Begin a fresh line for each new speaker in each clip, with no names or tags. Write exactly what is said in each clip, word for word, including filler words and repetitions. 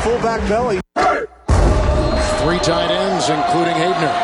fullback belly.
Three tight ends, including Haebner.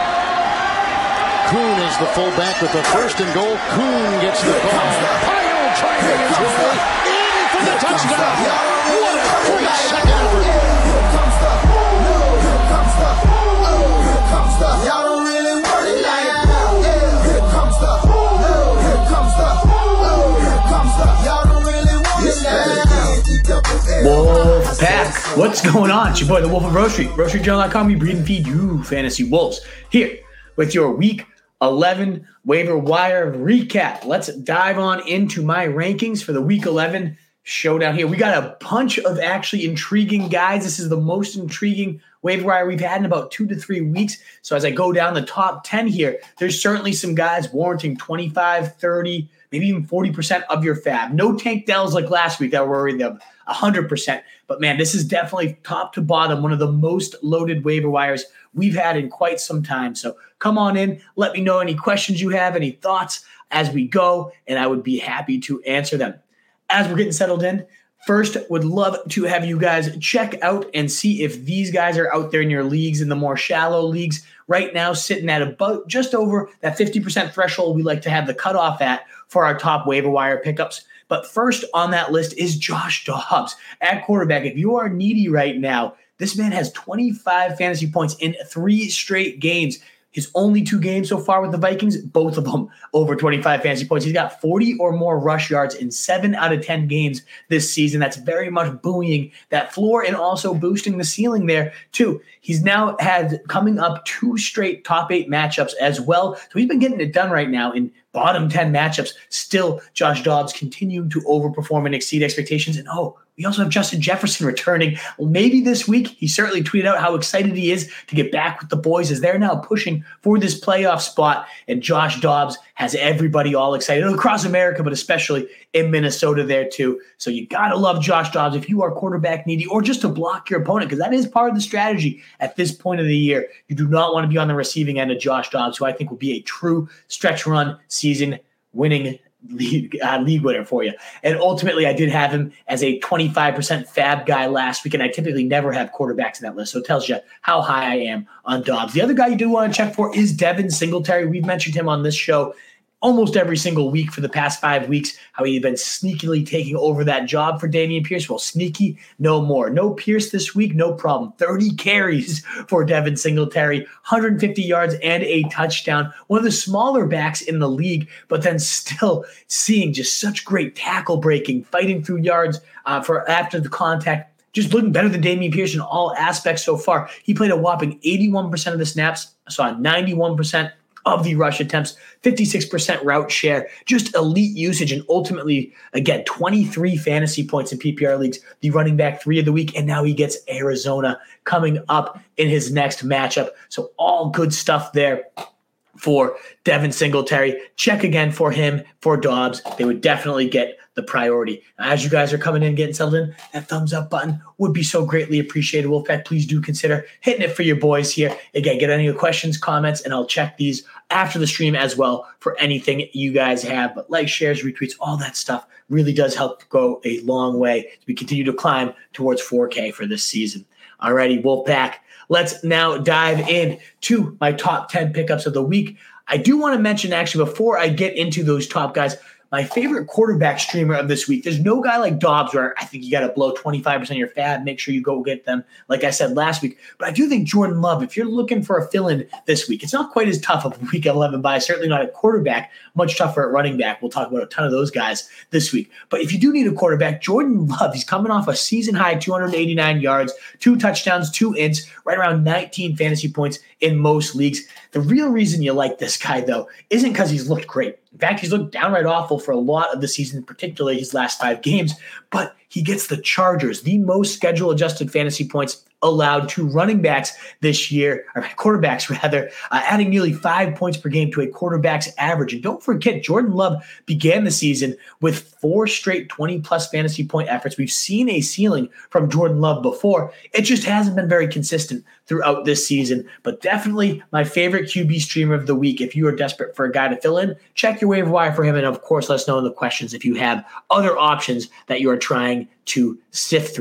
Kuhn is the fullback with the first and goal. Kuhn gets the ball. Pyle trying to his way in for the touchdown. What a great second effort.
Here comes the, here comes the, here comes the, y'all don't really want it like that. Here comes the, here comes the, here comes the, y'all don't really want it like that.
Wolf Pack, what's going on? It's your boy, the Wolf of Rose Street. Rose Street Journal dot com. We breed and feed you fantasy wolves. Here with your week eleven waiver wire recap. Let's dive on into my rankings for the week eleven showdown here. We got a bunch of actually intriguing guys. This is the most intriguing waiver wire we've had in about two to three weeks. So as I go down the top ten here, there's certainly some guys warranting twenty-five, thirty, maybe even forty percent of your fab. No Tank Dells like last week that were worried them one hundred percent. But man, this is definitely top to bottom one of the most loaded waiver wires we've had in quite some time. So come on in, let me know any questions you have, any thoughts as we go, and I would be happy to answer them. As we're getting settled in, first, would love to have you guys check out and see if these guys are out there in your leagues, in the more shallow leagues. Right now, sitting at about just over that fifty percent threshold we like to have the cutoff at for our top waiver wire pickups. But first on that list is Josh Dobbs at quarterback. If you are needy right now, this man has twenty-five fantasy points in three straight games. His only two games so far with the Vikings, both of them over twenty-five fantasy points. He's got forty or more rush yards in seven out of ten games this season. That's very much buoying that floor and also boosting the ceiling there too. He's now had coming up two straight top eight matchups as well. So he's been getting it done right now in bottom ten matchups. Still, Josh Dobbs continuing to overperform and exceed expectations. And oh, we also have Justin Jefferson returning. Well, maybe this week. He certainly tweeted out how excited he is to get back with the boys as they're now pushing for this playoff spot. And Josh Dobbs has everybody all excited across America, but especially in Minnesota there too. So you got to love Josh Dobbs if you are quarterback needy or just to block your opponent, because that is part of the strategy at this point of the year. You do not want to be on the receiving end of Josh Dobbs, who I think will be a true stretch run season winning league, uh, league winner for you. And ultimately, I did have him as a twenty-five percent fab guy last week, and I typically never have quarterbacks in that list, so it tells you how high I am on Dobbs. The other guy you do want to check for is Devin Singletary. We've mentioned him on this show almost every single week for the past five weeks, how he's been sneakily taking over that job for Dameon Pierce. Well, sneaky, no more. No Pierce this week, no problem. thirty carries for Devin Singletary, one hundred fifty yards and a touchdown. One of the smaller backs in the league, but then still seeing just such great tackle breaking, fighting through yards uh, for after the contact. Just looking better than Dameon Pierce in all aspects so far. He played a whopping eighty-one percent of the snaps, saw ninety-one percent of the rush attempts, fifty-six percent route share, just elite usage, and ultimately, again, twenty-three fantasy points in P P R leagues, the running back three of the week, and now he gets Arizona coming up in his next matchup. So all good stuff there for Devin Singletary. Check again for him, for Dobbs. They would definitely get the priority. As you guys are coming in, getting settled in, that thumbs up button would be so greatly appreciated. Wolfpack, please do consider hitting it for your boys here. Again, get any questions, comments, and I'll check these after the stream as well for anything you guys have. But likes, shares, retweets, all that stuff really does help go a long way as we continue to climb towards four K for this season. Alrighty, Wolfpack, let's now dive in to my top ten pickups of the week. I do want to mention, actually, before I get into those top guys, my favorite quarterback streamer of this week. There's no guy like Dobbs where I think you got to blow twenty-five percent of your fab. Make sure you go get them, like I said last week. But I do think Jordan Love, if you're looking for a fill-in this week, it's not quite as tough of week eleven by, certainly not at quarterback, much tougher at running back. We'll talk about a ton of those guys this week. But if you do need a quarterback, Jordan Love, he's coming off a season-high two hundred eighty-nine yards, two touchdowns, two ints, right around nineteen fantasy points in most leagues. The real reason you like this guy, though, isn't because he's looked great. In fact, he's looked downright awful for a lot of the season, particularly his last five games. But he gets the Chargers, the most schedule-adjusted fantasy points allowed to running backs this year, or quarterbacks rather, uh, adding nearly five points per game to a quarterback's average. And don't forget, Jordan Love began the season with four straight twenty-plus fantasy point efforts. We've seen a ceiling from Jordan Love before. It just hasn't been very consistent throughout this season. But definitely my favorite Q B streamer of the week. If you are desperate for a guy to fill in, check your waiver wire for him. And of course, let us know in the questions if you have other options that you are trying to sift through.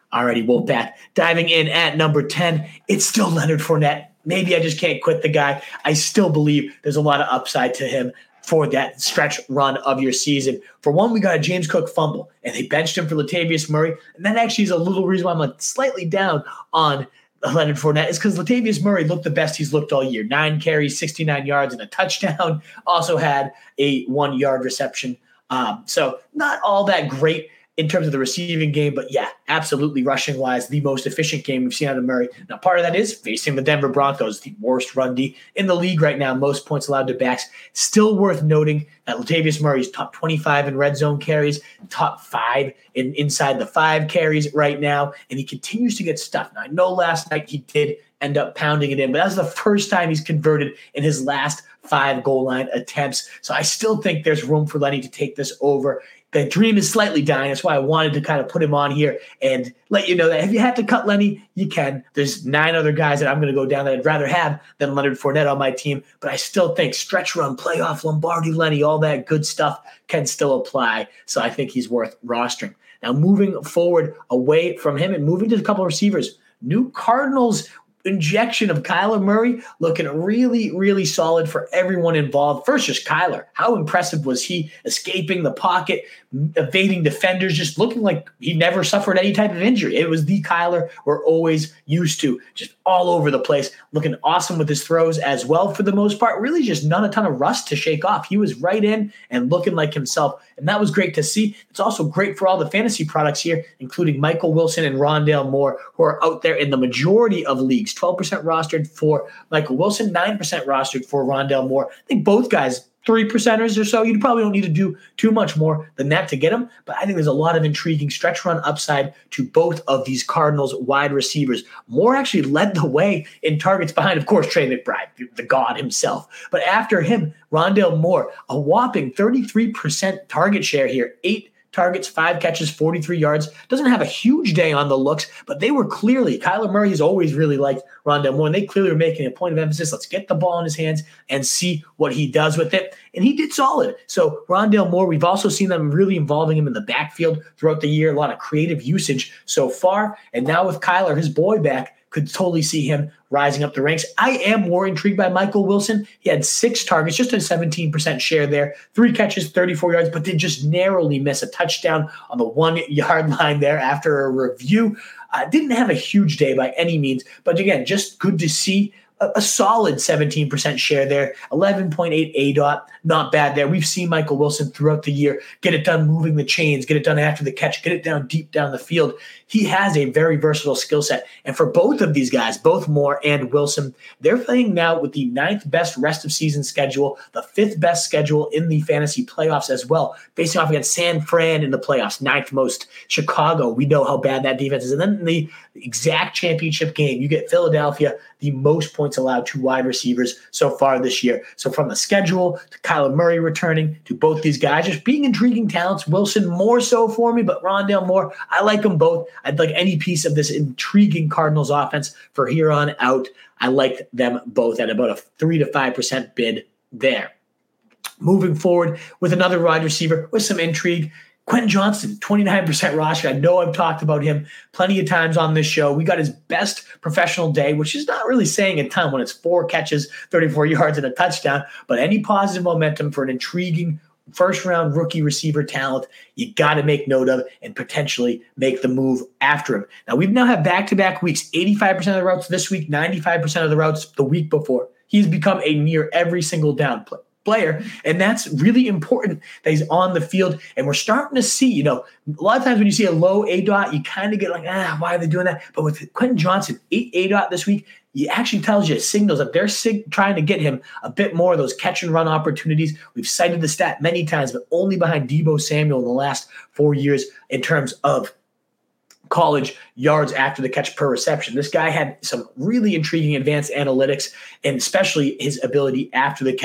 Alrighty, Wolfpack. Diving in at number ten, it's still Leonard Fournette. Maybe I just can't quit the guy. I still believe there's a lot of upside to him for that stretch run of your season. For one, we got a James Cook fumble, and they benched him for Latavius Murray. And that actually is a little reason why I'm like slightly down on Leonard Fournette, is because Latavius Murray looked the best he's looked all year. Nine carries, sixty-nine yards, and a touchdown. Also had a one-yard reception. Um, so not all that great in terms of the receiving game, but yeah, absolutely rushing-wise, the most efficient game we've seen out of Murray. Now, part of that is facing the Denver Broncos, the worst run D in the league right now, most points allowed to backs. Still worth noting that Latavius Murray's top twenty-five in red zone carries, top five in inside the five carries right now, and he continues to get stuffed. Now, I know last night he did end up pounding it in, but that's the first time he's converted in his last five goal line attempts. So I still think there's room for Lenny to take this over. The dream is slightly dying. That's why I wanted to kind of put him on here and let you know that if you had to cut Lenny, you can. There's nine other guys that I'm going to go down that I'd rather have than Leonard Fournette on my team, but I still think stretch run, playoff, Lombardi, Lenny, all that good stuff can still apply. So I think he's worth rostering. Now, moving forward away from him and moving to a couple of receivers, new Cardinals injection of Kyler Murray looking really, really solid for everyone involved. First, just Kyler. How impressive was he escaping the pocket, evading defenders, just looking like he never suffered any type of injury. It was the Kyler we're always used to, just all over the place, looking awesome with his throws as well for the most part. Really just not a ton of rust to shake off. He was right in and looking like himself, and that was great to see. It's also great for all the fantasy products here, including Michael Wilson and Rondale Moore, who are out there in the majority of leagues. twelve percent rostered for Michael Wilson, nine percent rostered for Rondale Moore. I think both guys, three percenters or so. You probably don't need to do too much more than that to get them, but I think there's a lot of intriguing stretch run upside to both of these Cardinals wide receivers. Moore actually led the way in targets behind, of course, Trey McBride, the god himself. But after him, Rondale Moore, a whopping thirty-three percent target share here, eight targets, five catches, forty-three yards. Doesn't have a huge day on the looks, but they were clearly, Kyler Murray has always really liked Rondale Moore, and they clearly were making a point of emphasis. Let's get the ball in his hands and see what he does with it. And he did solid. So Rondale Moore, we've also seen them really involving him in the backfield throughout the year. A lot of creative usage so far. And now with Kyler, his boy, back, could totally see him rising up the ranks. I am more intrigued by Michael Wilson. He had six targets, just a seventeen percent share there, three catches, thirty-four yards, but did just narrowly miss a touchdown on the one-yard line there after a review. Uh, didn't have a huge day by any means, but again, just good to see a, a solid seventeen percent share there, eleven point eight A D O T, not bad there. We've seen Michael Wilson throughout the year get it done moving the chains, get it done after the catch, get it down deep down the field. He has a very versatile skill set. And for both of these guys, both Moore and Wilson, they're playing now with the ninth best rest of season schedule, the fifth best schedule in the fantasy playoffs as well, facing off against San Fran in the playoffs, ninth most. Chicago, we know how bad that defense is. And then in the exact championship game, you get Philadelphia, the most points allowed to wide receivers so far this year. So from the schedule to Kyler Murray returning to both these guys, just being intriguing talents. Wilson more so for me, but Rondale Moore, I like them both. I'd like any piece of this intriguing Cardinals offense for here on out. I like them both at about a three to five percent bid there. Moving forward with another wide receiver with some intrigue, Quentin Johnston, twenty-nine percent roster. I know I've talked about him plenty of times on this show. We got his best professional day, which is not really saying a ton when it's four catches, thirty-four yards, and a touchdown, but any positive momentum for an intriguing first-round rookie receiver talent, you got to make note of and potentially make the move after him. Now, we've now had back-to-back weeks, eighty-five percent of the routes this week, ninety-five percent of the routes the week before. He's become a near every single down play. player, and that's really important that he's on the field. And we're starting to see, you know, a lot of times when you see a low A D O T, you kind of get like, ah, why are they doing that? But with Quentin Johnston, eight A D O T this week, it actually tells you, signals that they're sig- trying to get him a bit more of those catch and run opportunities. We've cited the stat many times, but only behind Deebo Samuel in the last four years in terms of college yards after the catch per reception. This guy had some really intriguing advanced analytics, and especially his ability after the catch.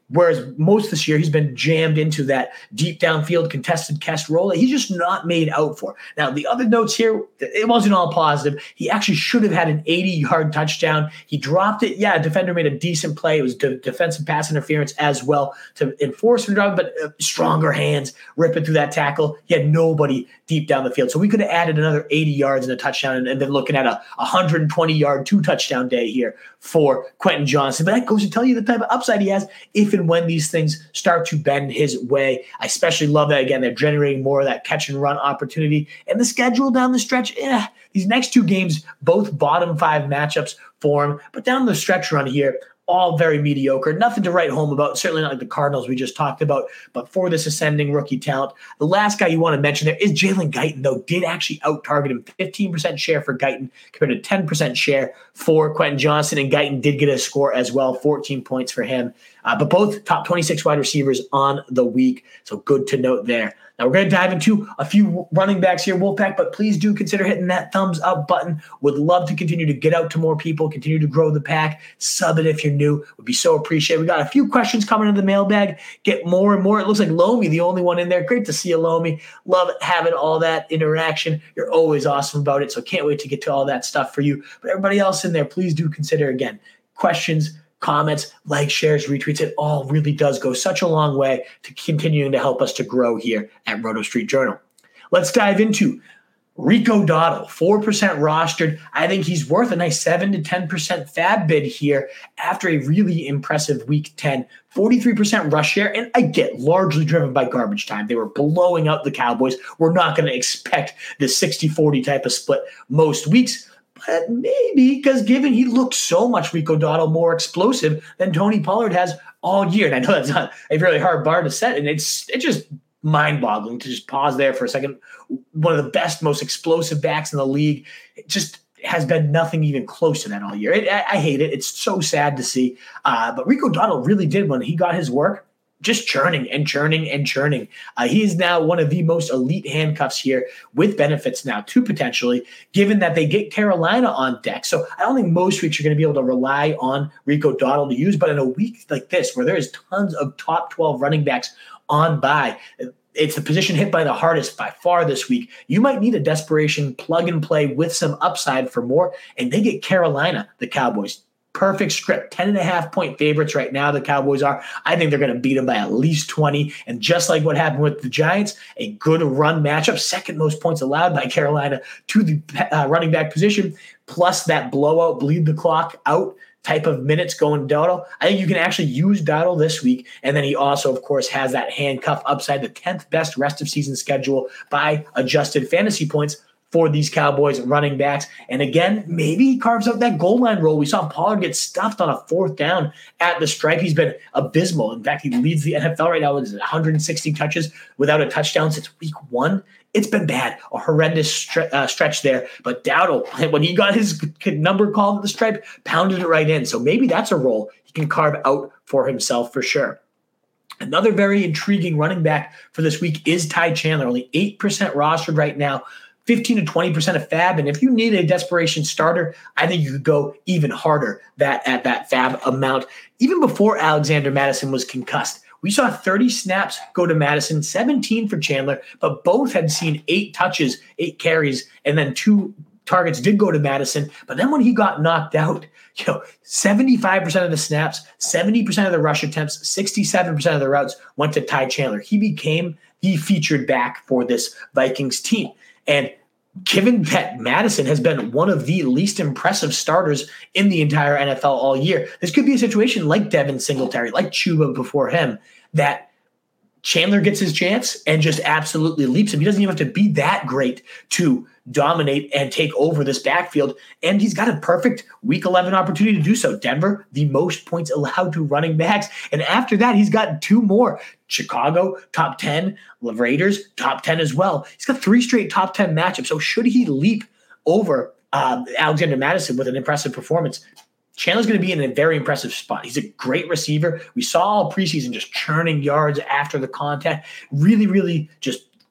Whereas most this year, he's been jammed into that deep downfield contested catch role that he's just not made out for. Now, the other notes here, it wasn't all positive. He actually should have had an eighty-yard touchdown. He dropped it. Yeah, a defender made a decent play. It was de- defensive pass interference as well to enforce the drop, but uh, stronger hands ripping through that tackle. He had nobody deep down the field. So we could have added another eighty yards and a touchdown and, and then looking at a one hundred twenty-yard two-touchdown day here for Quentin Johnston. But that goes to tell you the type of upside he has if and when these things start to bend his way. I especially love that, again, they're generating more of that catch and run opportunity. And the schedule down the stretch, eh, these next two games, both bottom five matchups for him. But down the stretch run here, all very mediocre. Nothing to write home about. Certainly not like the Cardinals we just talked about. But for this ascending rookie talent, the last guy you want to mention there is Jalen Guyton, though, did actually out-target him. fifteen percent share for Guyton compared to ten percent share for Quentin Johnston. And Guyton did get a score as well, fourteen points for him. Uh, but both top twenty-six wide receivers on the week. So good to note there. Now we're going to dive into a few running backs here, Wolfpack, but please do consider hitting that thumbs up button. Would love to continue to get out to more people, continue to grow the pack. Sub it if you're new. Would be so appreciated. We got a few questions coming in the mailbag. Get more and more. It looks like Lomi, the only one in there. Great to see you, Lomi. Love having all that interaction. You're always awesome about it, so can't wait to get to all that stuff for you. But everybody else in there, please do consider, again, questions, comments, likes, shares, retweets. It all really does go such a long way to continuing to help us to grow here at Roto Street Journal. Let's dive into Rico Dowdle, four percent rostered. I think he's worth a nice seven to ten percent fab bid here after a really impressive week ten. forty-three percent rush share, and I get largely driven by garbage time. They were blowing out the Cowboys. We're not going to expect the sixty forty type of split most weeks. But maybe because given he looks so much Rico Dowdle more explosive than Tony Pollard has all year. And I know that's not a really hard bar to set, and it's it's just mind-boggling to just pause there for a second. One of the best, most explosive backs in the league. It just has been nothing even close to that all year. It, I, I hate it. It's so sad to see. Uh, but Rico Dowdle really did, when he got his work, just churning and churning and churning. Uh, he is now one of the most elite handcuffs here with benefits now too, potentially, given that they get Carolina on deck. So I don't think most weeks you're going to be able to rely on Rico Dowdle to use, but in a week like this where there is tons of top twelve running backs on bye, it's the position hit by the hardest by far this week. You might need a desperation plug and play with some upside for more, and they get Carolina, the Cowboys. Perfect script. ten and a half point favorites right now, the Cowboys are. I think they're going to beat them by at least twenty. And just like what happened with the Giants, a good run matchup, second most points allowed by Carolina to the uh, running back position, plus that blowout, bleed the clock out type of minutes going Dowdle. I think you can actually use Dowdle this week. And then he also, of course, has that handcuff upside, the tenth best rest of season schedule by adjusted fantasy points for these Cowboys running backs. And again, maybe he carves out that goal line role. We saw Pollard get stuffed on a fourth down at the stripe. He's been abysmal. In fact, he leads the N F L right now with one hundred sixty touches without a touchdown since week one. It's been bad, a horrendous stre- uh, stretch there. But Dowdle, when he got his number called at the stripe, pounded it right in. So maybe that's a role he can carve out for himself for sure. Another very intriguing running back for this week is Ty Chandler, only eight percent rostered right now. fifteen to twenty percent of fab. And if you need a desperation starter, I think you could go even harder that at that fab amount. Even before Alexander Mattison was concussed, we saw thirty snaps go to Mattison, seventeen for Chandler, but both had seen eight touches, eight carries, and then two targets did go to Mattison. But then when he got knocked out, you know, seventy-five percent of the snaps, seventy percent of the rush attempts, sixty-seven percent of the routes went to Ty Chandler. He became the featured back for this Vikings team. And given that Mattison has been one of the least impressive starters in the entire N F L all year, this could be a situation like Devin Singletary, like Chuba before him, that Chandler gets his chance and just absolutely leaps him. He doesn't even have to be that great to dominate and take over this backfield. And he's got a perfect week eleven opportunity to do so. Denver, the most points allowed to running backs. And after that, he's got two more. Chicago, top ten. The Raiders, top ten as well. He's got three straight top ten matchups. So should he leap over uh, Alexander Mattison with an impressive performance, Chandler's going to be in a very impressive spot. He's a great receiver. We saw all preseason just churning yards after the contact. Really, really just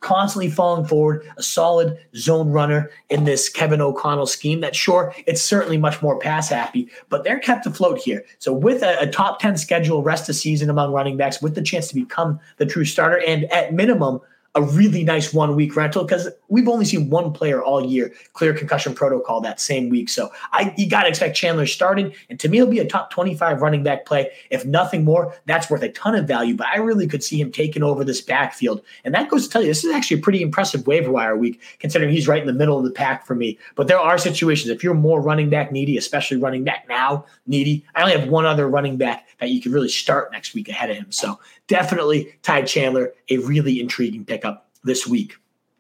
constantly falling forward, a solid zone runner in this Kevin O'Connell scheme that, sure, it's certainly much more pass happy, but they're kept afloat here. So with a, a top ten schedule rest of season among running backs, with the chance to become the true starter, and at minimum, a really nice one-week rental, because we've only seen one player all year clear concussion protocol that same week. So I, you got to expect Chandler starting, and to me, he'll be a top twenty-five running back play. If nothing more, that's worth a ton of value, but I really could see him taking over this backfield. And that goes to tell you, this is actually a pretty impressive waiver wire week, considering he's right in the middle of the pack for me. But there are situations, if you're more running back needy, especially running back now needy, I only have one other running back that you could really start next week ahead of him. So definitely Ty Chandler, a really intriguing pickup this week.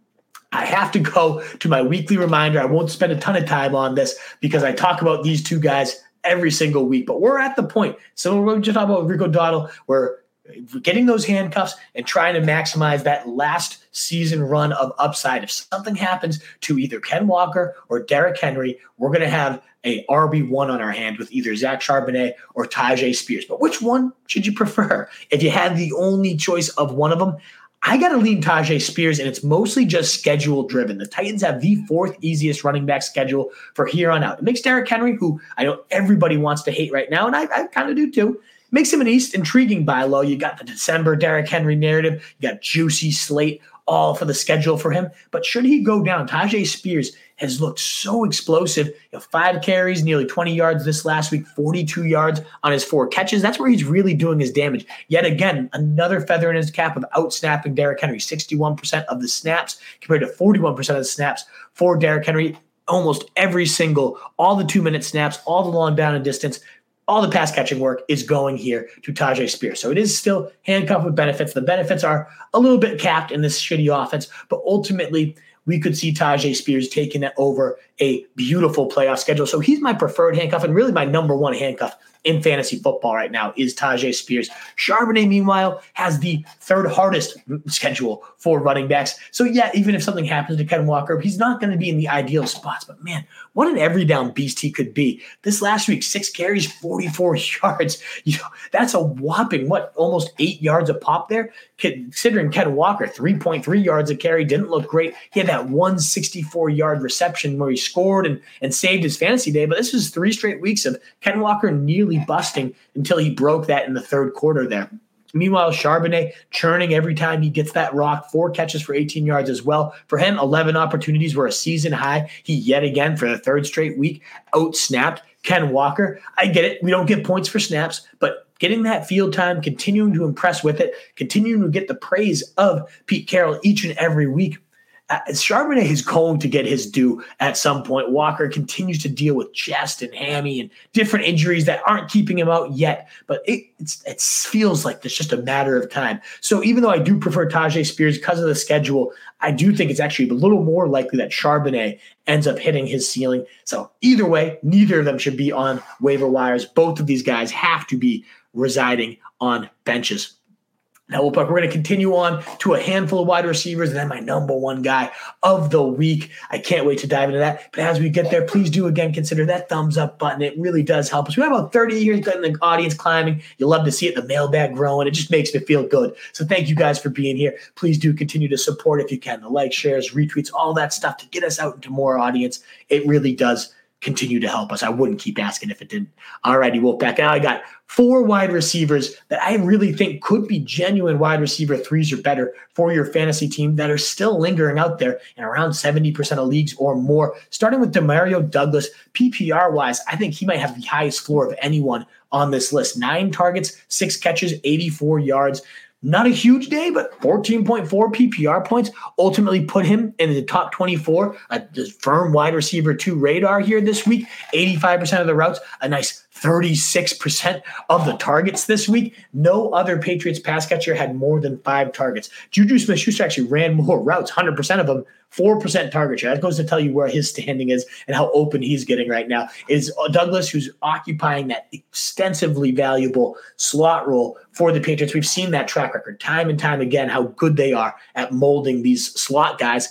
I have to go to my weekly reminder. I won't spend a ton of time on this because I talk about these two guys every single week, but we're at the point. So we're just talking about Rico Dowdle. We're getting those handcuffs and trying to maximize that last season run of upside. If something happens to either Ken Walker or Derrick Henry, we're going to have a R B one on our hand with either Zach Charbonnet or Tyjae Spears. But which one should you prefer? If you had the only choice of one of them, I got to lean Tyjae Spears, and it's mostly just schedule driven. The Titans have the fourth easiest running back schedule for here on out. It makes Derrick Henry, who I know everybody wants to hate right now, and I, I kind of do too, makes him an East intriguing buy low. You got the December Derrick Henry narrative. You got juicy slate all for the schedule for him. But should he go down, Tyjae Spears has looked so explosive. You know, five carries, nearly twenty yards this last week, forty-two yards on his four catches. That's where he's really doing his damage. Yet again, another feather in his cap of outsnapping Derrick Henry. sixty-one percent of the snaps compared to forty-one percent of the snaps for Derrick Henry. Almost every single, all the two-minute snaps, all the long down and distance, all the pass catching work is going here to Tyjae Spears. So it is still handcuffed with benefits. The benefits are a little bit capped in this shitty offense, but ultimately we could see Tyjae Spears taking it over a beautiful playoff schedule. So he's my preferred handcuff, and really my number one handcuff in fantasy football right now is Tyjae Spears. Charbonnet, meanwhile, has the third hardest schedule for running backs. So yeah, even if something happens to Ken Walker, he's not going to be in the ideal spots. But man, what an every down beast he could be. This last week, six carries, forty-four yards. You know, that's a whopping, what, almost eight yards a pop there? Considering Ken Walker, three point three yards a carry, didn't look great. He had that one sixty-four-yard reception where he scored and, and saved his fantasy day. But this was three straight weeks of Ken Walker nearly busting until he broke that in the third quarter there. Meanwhile, Charbonnet churning every time he gets that rock, four catches for eighteen yards as well. For him, eleven opportunities were a season high. He yet again, for the third straight week, out-snapped Ken Walker. I get it. We don't get points for snaps, but getting that field time, continuing to impress with it, continuing to get the praise of Pete Carroll each and every week. Uh, Charbonnet is going to get his due at some point. Walker continues to deal with chest and hammy and different injuries that aren't keeping him out yet, but it it's, it feels like it's just a matter of time. So even though I do prefer Tyjae Spears because of the schedule, I do think it's actually a little more likely that Charbonnet ends up hitting his ceiling. So either way, neither of them should be on waiver wires. Both of these guys have to be residing on benches. Now, we're going to continue on to a handful of wide receivers, and then my number one guy of the week. I can't wait to dive into that. But as we get there, please do, again, consider that thumbs up button. It really does help us. We have about thirty years getting the audience climbing. You love to see it, the mailbag growing. It just makes me feel good. So thank you guys for being here. Please do continue to support if you can. The likes, shares, retweets, all that stuff to get us out into more audience. It really does continue to help us. I wouldn't keep asking if it didn't. All righty, Wolfpack. Now I got four wide receivers that I really think could be genuine wide receiver threes or better for your fantasy team that are still lingering out there in around seventy percent of leagues or more. Starting with Demario Douglas, P P R-wise, I think he might have the highest floor of anyone on this list. Nine targets, six catches, eighty-four yards. Not a huge day, but fourteen point four P P R points ultimately put him in the top twenty-four, a firm wide receiver two radar here this week. eighty-five percent of the routes, a nice thirty-six percent of the targets this week. No other Patriots pass catcher had more than five targets. Juju Smith-Schuster actually ran more routes, one hundred percent of them, four percent target share. That goes to tell you where his standing is and how open he's getting right now. Is Douglas, who's occupying that extensively valuable slot role for the Patriots. We've seen that track record time and time again, how good they are at molding these slot guys.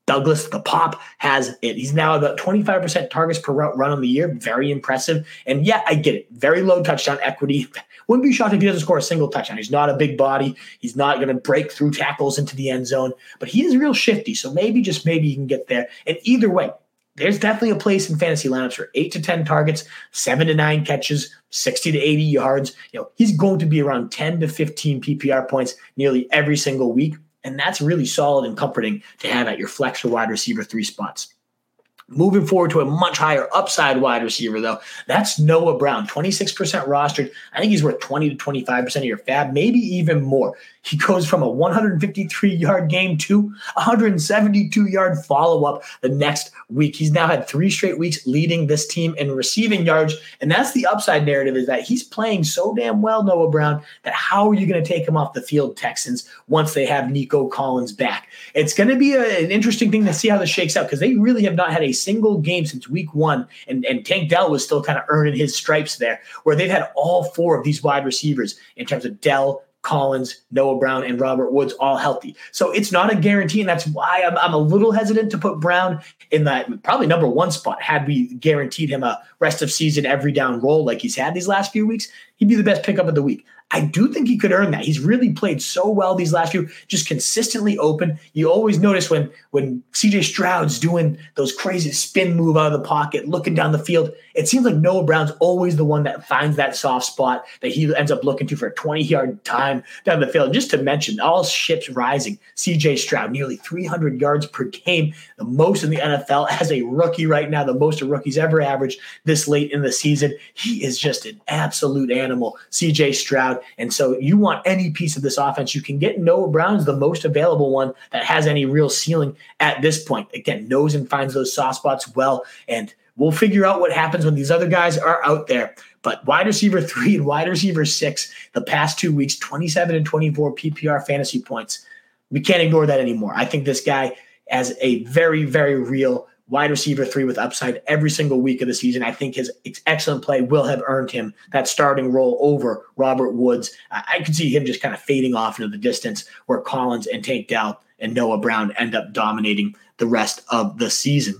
Douglas, the pop, has it. He's now about twenty-five percent targets per route run on the year. Very impressive. And yeah, I get it. Very low touchdown equity. Wouldn't be shocked if he doesn't score a single touchdown. He's not a big body. He's not going to break through tackles into the end zone. But he is real shifty, so maybe, just maybe he can get there. And either way, there's definitely a place in fantasy lineups for eight to ten targets, seven to nine catches, sixty to eighty yards. You know, he's going to be around ten to fifteen P P R points nearly every single week. And that's really solid and comforting to have at your flex or wide receiver three spots. Moving forward to a much higher upside wide receiver, though, that's Noah Brown, twenty-six percent rostered. I think he's worth twenty to twenty-five percent of your fab, maybe even more. He goes from a one hundred fifty-three-yard game to one hundred seventy-two-yard follow-up the next week. He's now had three straight weeks leading this team in receiving yards, and that's the upside narrative, is that he's playing so damn well, Noah Brown, that how are you going to take him off the field, Texans, once they have Nico Collins back? It's going to be a, an interesting thing to see how this shakes out, because they really have not had a single game since week one, and, and Tank Dell was still kind of earning his stripes there, where they've had all four of these wide receivers in terms of Dell, Collins, Noah Brown, and Robert Woods all healthy. So it's not a guarantee, and that's why I'm, I'm a little hesitant to put Brown in that probably number one spot. Had we guaranteed him a rest of season every down role like he's had these last few weeks, he'd be the best pickup of the week. I do think he could earn that. He's really played so well these last few, just consistently open. You always notice when when C J Stroud's doing those crazy spin move out of the pocket, looking down the field, it seems like Noah Brown's always the one that finds that soft spot that he ends up looking to for a twenty-yard time down the field. Just to mention, all ships rising, C J Stroud, nearly three hundred yards per game, the most in the N F L as a rookie right now, the most a rookie's ever averaged this late in the season. He is just an absolute animal, C J Stroud. And so you want any piece of this offense you can get. Noah Brown's the most available one that has any real ceiling at this point. Again, knows and finds those soft spots well, and we'll figure out what happens when these other guys are out there. But wide receiver three and wide receiver six, the past two weeks, twenty-seven and twenty-four P P R fantasy points. We can't ignore that anymore. I think this guy has a very, very real wide receiver three with upside every single week of the season. I think his excellent play will have earned him that starting role over Robert Woods. I could see him just kind of fading off into the distance where Collins and Tank Dell and Noah Brown end up dominating the rest of the season.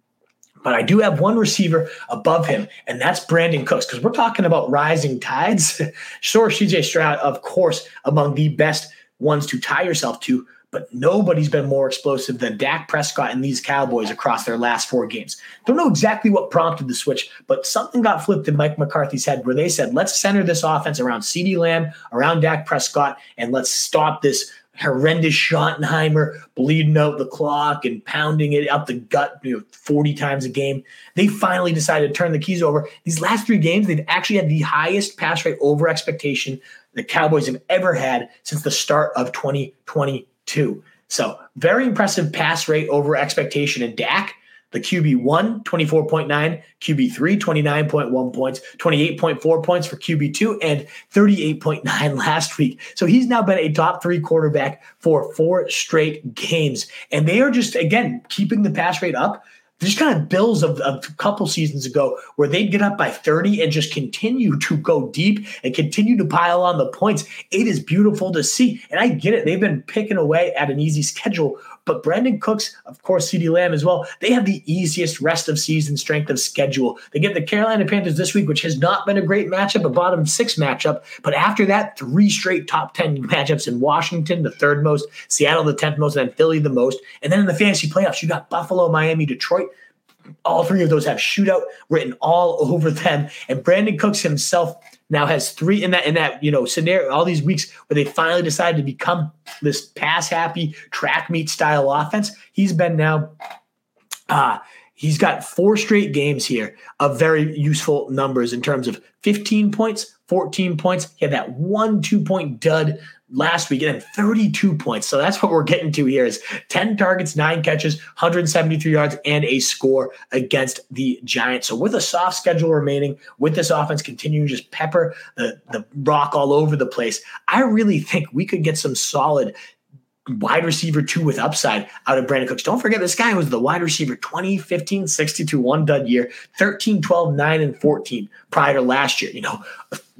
But I do have one receiver above him, and that's Brandon Cooks, because we're talking about rising tides. Sure, C J Stroud, of course, among the best ones to tie yourself to, but nobody's been more explosive than Dak Prescott and these Cowboys across their last four games. Don't know exactly what prompted the switch, but something got flipped in Mike McCarthy's head where they said, let's center this offense around CeeDee Lamb, around Dak Prescott, and let's stop this horrendous Schottenheimer bleeding out the clock and pounding it up the gut, you know, forty times a game. They finally decided to turn the keys over. These last three games, they've actually had the highest pass rate over expectation the Cowboys have ever had since the start of twenty twenty-two. So very impressive pass rate over expectation in Dak. The Q B one, twenty-four point nine, Q B three, twenty-nine point one points, twenty-eight point four points for Q B two, and thirty-eight point nine last week. So he's now been a top three quarterback for four straight games. And they are just, again, keeping the pass rate up. Just kind of Bills of, of a couple seasons ago where they'd get up by thirty and just continue to go deep and continue to pile on the points. It is beautiful to see. And I get it. They've been picking away at an easy schedule. But Brandon Cooks, of course, CeeDee Lamb as well, they have the easiest rest of season strength of schedule. They get the Carolina Panthers this week, which has not been a great matchup, a bottom six matchup. But after that, three straight top ten matchups in Washington, the third most, Seattle, the tenth most, and then Philly, the most. And then in the fantasy playoffs, you got Buffalo, Miami, Detroit. All three of those have shootout written all over them. And Brandon Cooks himself now has three in that, in that, you know, scenario, all these weeks where they finally decided to become this pass happy track meet style offense. He's been now, uh, he's got four straight games here of very useful numbers in terms of fifteen points, fourteen points. He had that one two point dud last week and then thirty-two points. So that's what we're getting to here is ten targets, nine catches, one hundred seventy-three yards, and a score against the Giants. So with a soft schedule remaining, with this offense continuing to just pepper the, the rock all over the place, I really think we could get some solid wide receiver two with upside out of Brandon Cooks. Don't forget, this guy was the wide receiver twenty, fifteen, sixty-two, one dud year, thirteen, twelve, nine, and fourteen prior to last year. You know,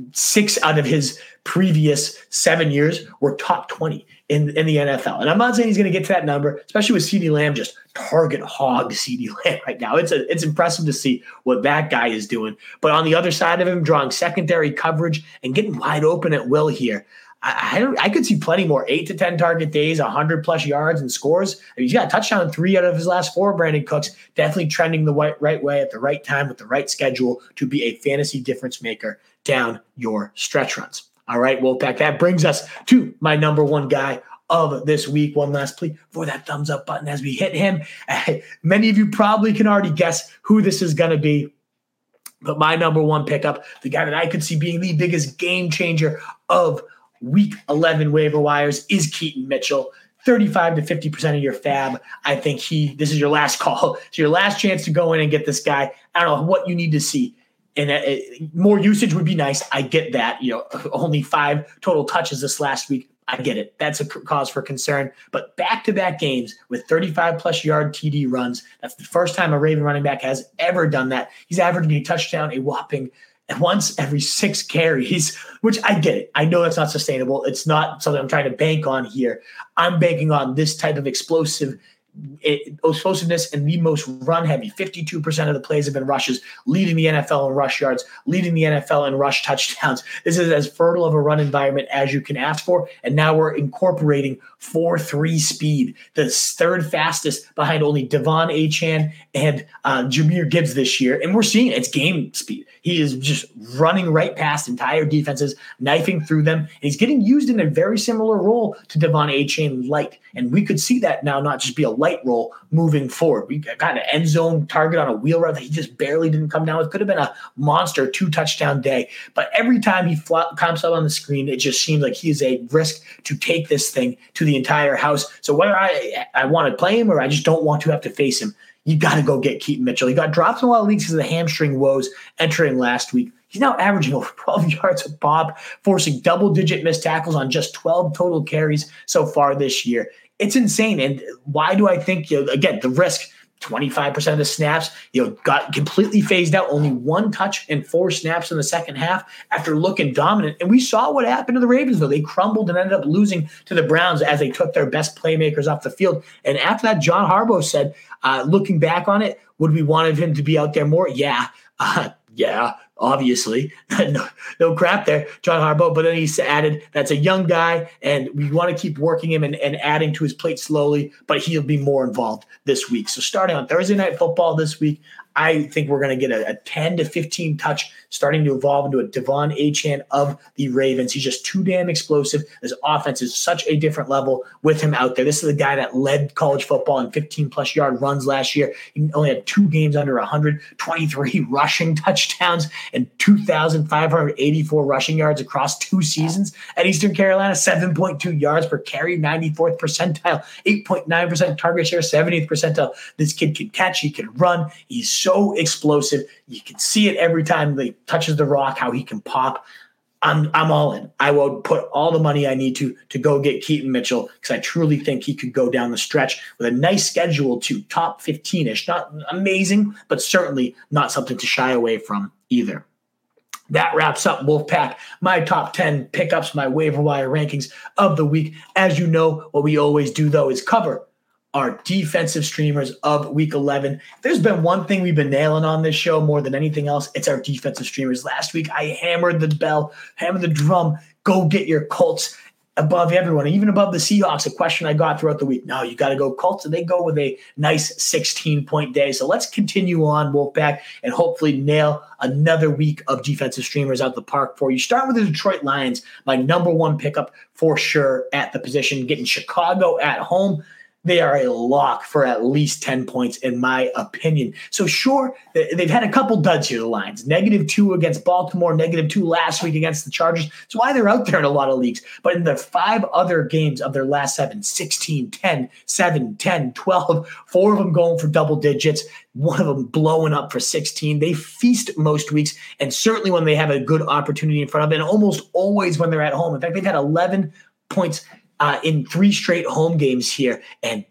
six out of his previous seven years were top twenty in, in the N F L. And I'm not saying he's going to get to that number, especially with CeeDee Lamb just target hog CeeDee Lamb right now. It's a, it's impressive to see what that guy is doing. But on the other side of him, drawing secondary coverage and getting wide open at will here, I, I, don't, I could see plenty more eight to ten target days, one hundred plus yards and scores. I mean, he's got a touchdown in three out of his last four, Brandon Cooks. Definitely trending the right, right way at the right time with the right schedule to be a fantasy difference maker down your stretch runs. All right, Wolfpack, that brings us to my number one guy of this week. One last plea for that thumbs up button as we hit him. Many of you probably can already guess who this is going to be. But my number one pickup, the guy that I could see being the biggest game changer of week eleven waiver wires, is Keaton Mitchell. thirty-five to fifty percent of your fab. I think he, this is your last call. It's your last chance to go in and get this guy. I don't know what you need to see. And uh, more usage would be nice. I get that. You know, only five total touches this last week. I get it. That's a cause for concern. But back-to-back games with thirty-five plus yard T D runs. That's the first time a Raven running back has ever done that. He's averaging a touchdown a whopping once every six carries, which I get it. I know that's not sustainable. It's not something I'm trying to bank on here. I'm banking on this type of explosive It, explosiveness and the most run heavy. fifty-two percent of the plays have been rushes, leading the N F L in rush yards, leading the N F L in rush touchdowns. This is as fertile of a run environment as you can ask for. And now we're incorporating four three speed, the third fastest behind only Devon Achane and uh, Jahmyr Gibbs this year. And we're seeing it's game speed. He is just running right past entire defenses, knifing through them. And he's getting used in a very similar role to Devon Achane light. And we could see that now not just be a light roll moving forward. We got an end zone target on a wheel route that he just barely didn't come down with. Could have been a monster two touchdown day. But every time he fl- comes up on the screen, it just seems like he is a risk to take this thing to the entire house. So whether I, I want to play him or I just don't want to have to face him, you got to go get Keaton Mitchell. He got dropped in a lot of leagues because of the hamstring woes entering last week. He's now averaging over twelve yards a pop, forcing double-digit missed tackles on just twelve total carries so far this year. It's insane. And why do I think, you know, again, the risk, twenty-five percent of the snaps, you know, got completely phased out, only one touch and four snaps in the second half after looking dominant. And we saw what happened to the Ravens, though. They crumbled and ended up losing to the Browns as they took their best playmakers off the field. And after that, John Harbaugh said, uh, looking back on it, would we wanted him to be out there more? Yeah. Uh, yeah, obviously. no, no crap there, John Harbaugh. But then he added, that's a young guy, and we want to keep working him and, and adding to his plate slowly, but he'll be more involved this week. So starting on Thursday Night Football this week, I think we're going to get a, a ten to fifteen touch starting to evolve into a Devon Achane of the Ravens. He's just too damn explosive. His offense is such a different level with him out there. This is the guy that led college football in fifteen plus yard runs last year. He only had two games under one hundred, twenty-three rushing touchdowns and two thousand five hundred eighty-four rushing yards across two seasons at Eastern Carolina, seven point two yards per carry, ninety-fourth percentile, eight point nine percent target share, seventieth percentile. This kid can catch, he can run. He's so explosive. You can see it every time he touches the rock, how he can pop. I'm I'm all in. I will put all the money I need to to go get Keaton Mitchell because I truly think he could go down the stretch with a nice schedule to top fifteen-ish. Not amazing, but certainly not something to shy away from either. That wraps up Wolfpack, my top ten pickups, my waiver wire rankings of the week. As you know, what we always do, though, is cover our defensive streamers of week eleven. If there's been one thing we've been nailing on this show more than anything else, it's our defensive streamers. Last week, I hammered the bell, hammered the drum. Go get your Colts above everyone, even above the Seahawks. A question I got throughout the week. No, you got to go Colts, and they go with a nice sixteen-point day. So let's continue on, Wolfpack, and hopefully nail another week of defensive streamers out the park for you. Starting with the Detroit Lions, my number one pickup for sure at the position, getting Chicago at home. They are a lock for at least ten points, in my opinion. So sure, they've had a couple duds here, the Lions. Negative two against Baltimore, negative two last week against the Chargers. That's why they're out there in a lot of leagues. But in the five other games of their last seven, sixteen, ten, seven, ten, twelve, four of them going for double digits, one of them blowing up for sixteen. They feast most weeks, and certainly when they have a good opportunity in front of them, and almost always when they're at home. In fact, they've had eleven points Uh, in three straight home games here. And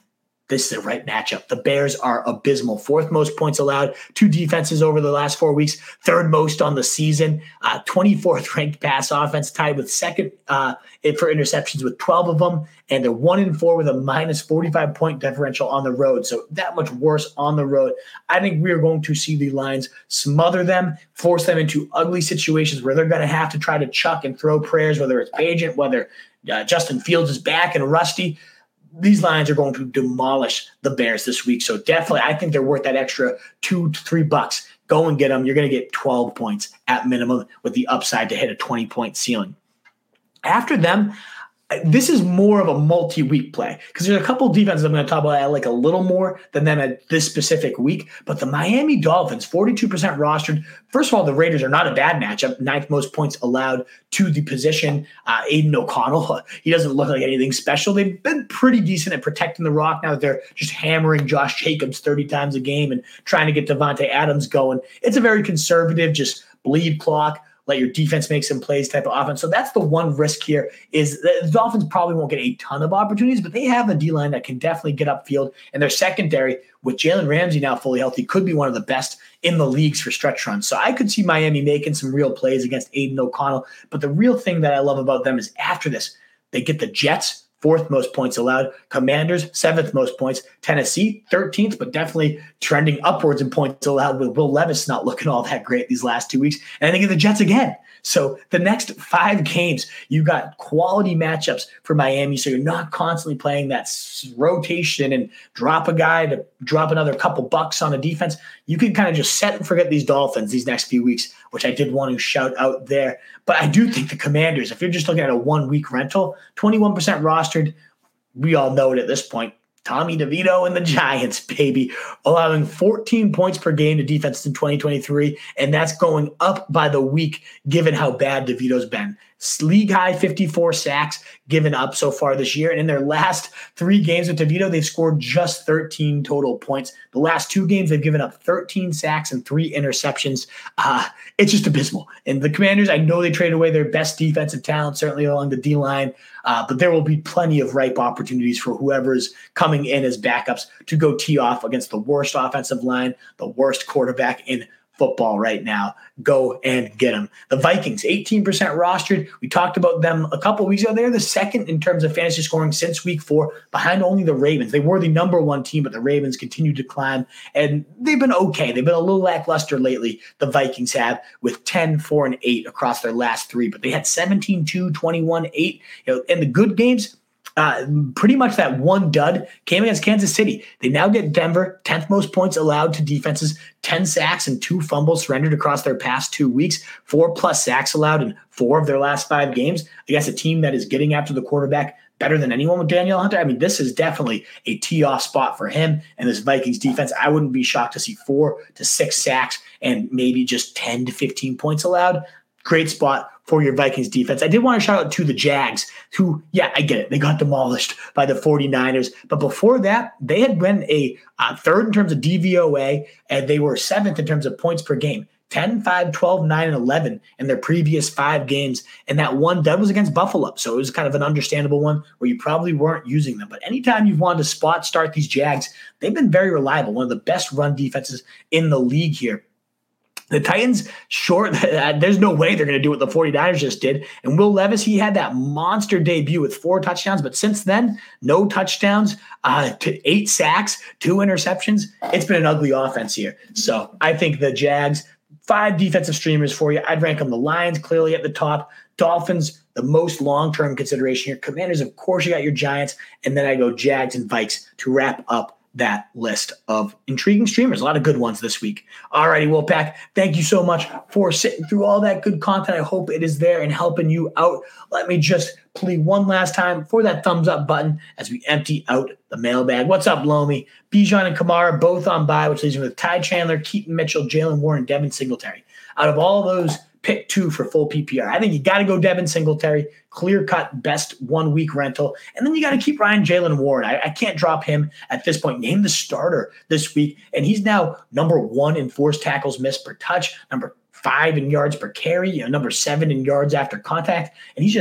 this is the right matchup. The Bears are abysmal. Fourth most points allowed to defenses over the last four weeks, third most on the season, uh, twenty-fourth ranked pass offense, tied with second uh, for interceptions with twelve of them, and they're one and four with a minus forty-five point differential on the road. So that much worse on the road. I think we are going to see the Lions smother them, force them into ugly situations where they're going to have to try to chuck and throw prayers, whether it's Bagent, whether uh, Justin Fields is back and rusty. These Lions are going to demolish the Bears this week. So definitely, I think they're worth that extra two to three bucks. Go and get them. You're going to get twelve points at minimum with the upside to hit a twenty-point ceiling. After them, this is more of a multi-week play because there's a couple of defenses I'm going to talk about I like a little more than them at this specific week. But the Miami Dolphins, forty-two percent rostered. First of all, the Raiders are not a bad matchup. Ninth most points allowed to the position. Uh, Aiden O'Connell, he doesn't look like anything special. They've been pretty decent at protecting the rock now that they're just hammering Josh Jacobs thirty times a game and trying to get Devontae Adams going. It's a very conservative, just bleed clock, let your defense make some plays type of offense. So that's the one risk here is the Dolphins probably won't get a ton of opportunities, but they have a D-line that can definitely get upfield. And their secondary, with Jalen Ramsey now fully healthy, could be one of the best in the leagues for stretch runs. So I could see Miami making some real plays against Aiden O'Connell. But the real thing that I love about them is after this, they get the Jets, fourth most points allowed. Commanders, seventh most points. Tennessee, thirteenth, but definitely trending upwards in points allowed with Will Levis not looking all that great these last two weeks. And then they get the Jets again. So the next five games, you got quality matchups for Miami. So you're not constantly playing that rotation and drop a guy to drop another couple bucks on a defense. You can kind of just set and forget these Dolphins these next few weeks, which I did want to shout out there. But I do think the Commanders, if you're just looking at a one-week rental, twenty-one percent rostered, we all know it at this point. Tommy DeVito and the Giants, baby, allowing fourteen points per game to defenses in twenty twenty-three, and that's going up by the week given how bad DeVito's been. League high fifty-four sacks given up so far this year, and in their last three games with DeVito, they've scored just thirteen total points. The last two games, they've given up thirteen sacks and three interceptions. Uh, it's just abysmal. And the Commanders, I know they traded away their best defensive talent, certainly along the D-line, uh, but there will be plenty of ripe opportunities for whoever's coming in as backups to go tee off against the worst offensive line, the worst quarterback in football right now. Go and get them. The Vikings, eighteen percent rostered. We talked about them a couple weeks ago. They're the second in terms of fantasy scoring since week four, behind only the Ravens. They were the number one team, but the Ravens continue to climb, and they've been okay. They've been a little lackluster lately, the Vikings have, with ten, four, and eight across their last three, but they had seventeen, two, twenty-one, eight. You know, in the good games, Uh, pretty much that one dud came against Kansas City. They now get Denver, tenth most points allowed to defenses, ten sacks and two fumbles surrendered across their past two weeks, four plus sacks allowed in four of their last five games against a team that is getting after the quarterback better than anyone with Daniel Hunter. I mean, this is definitely a tee-off spot for him and this Vikings defense. I wouldn't be shocked to see four to six sacks and maybe just ten to fifteen points allowed. Great spot for your Vikings defense. I did want to shout out to the Jags, who, yeah, I get it. They got demolished by the 49ers. But before that, they had been a uh, third in terms of D V O A, and they were seventh in terms of points per game. ten, five, twelve, nine, and eleven in their previous five games. And that one dud was against Buffalo. So it was kind of an understandable one where you probably weren't using them. But anytime you've wanted to spot start these Jags, they've been very reliable. One of the best run defenses in the league here. The Titans, short, there's no way they're going to do what the 49ers just did. And Will Levis, he had that monster debut with four touchdowns, but since then, no touchdowns, uh, to eight sacks, two interceptions. It's been an ugly offense here. So I think the Jags, five defensive streamers for you. I'd rank them the Lions clearly at the top. Dolphins, the most long-term consideration here. Commanders, of course, you got your Giants. And then I go Jags and Vikes to wrap up that list of intriguing streamers. A lot of good ones this week. All righty, Wolfpack, thank you so much for sitting through all that good content. I hope it is there and helping you out. Let me just plead one last time for that thumbs up button as we empty out the mailbag. What's up, Lomi? Bijan and Kamara both on bye, which leaves me with Ty Chandler, Keaton Mitchell, Jalen Warren, Devin Singletary. Out of all those, pick two for full P P R. I think you got to go Devin Singletary, clear-cut best one-week rental. And then you got to keep Ryan Jalen Warren. I, I can't drop him at this point. Name the starter this week. And he's now number one in forced tackles missed per touch, number five in yards per carry, you know, number seven in yards after contact. And he's just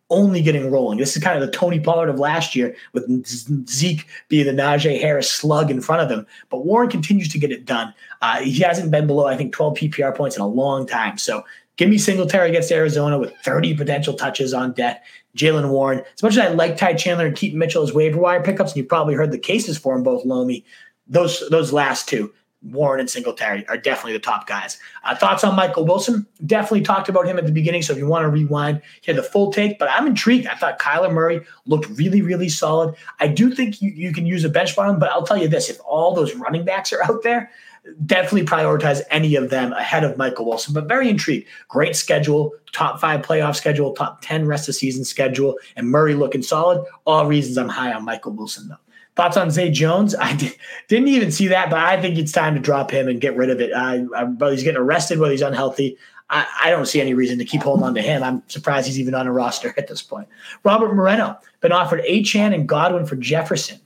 only getting rolling. This is kind of the Tony Pollard of last year with Zeke being the Najee Harris slug in front of him. But Warren continues to get it done. Uh, he hasn't been below, I think, twelve P P R points in a long time. So give me Singletary against Arizona with thirty potential touches on deck. Jaylen Warren. As much as I like Ty Chandler and Keaton Mitchell as waiver wire pickups, and you probably heard the cases for them both, Lomi, those, those last two, Warren and Singletary, are definitely the top guys. Uh, thoughts on Michael Wilson? Definitely talked about him at the beginning, so if you want to rewind, hear the full take. But I'm intrigued. I thought Kyler Murray looked really, really solid. I do think you, you can use a bench for him, but I'll tell you this, if all those running backs are out there, definitely prioritize any of them ahead of Michael Wilson. But very intrigued. Great schedule, top five playoff schedule, top ten rest of season schedule, and Murray looking solid. All reasons I'm high on Michael Wilson, though. Thoughts on Zay Jones? I did, didn't even see that, but I think it's time to drop him and get rid of it. I, I, whether he's getting arrested, whether he's unhealthy, I, I don't see any reason to keep holding on to him. I'm surprised he's even on a roster at this point. Robert Moreno, been offered Achane and Godwin for Jefferson.